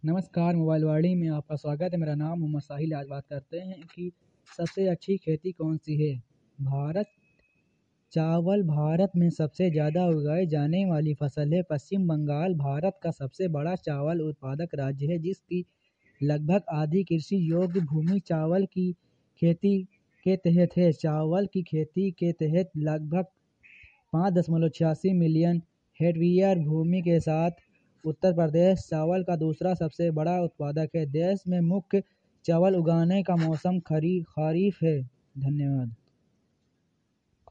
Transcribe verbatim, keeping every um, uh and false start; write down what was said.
नमस्कार, मोबाइल वाणी में आपका स्वागत है। मेरा नाम मोहम्मद साहिल। आज बात करते हैं कि सबसे अच्छी खेती कौन सी है। भारत चावल भारत में सबसे ज़्यादा उगाई जाने वाली फसल है। पश्चिम बंगाल भारत का सबसे बड़ा चावल उत्पादक राज्य है, जिसकी लगभग आधी कृषि योग्य भूमि चावल की खेती के तहत है। चावल की खेती के तहत लगभग पाँच दशमलव छियासी मिलियन हेक्टेयर भूमि के साथ उत्तर प्रदेश चावल का दूसरा सबसे बड़ा उत्पादक है। देश में मुख्य चावल उगाने का मौसम खरीफ है। धन्यवाद।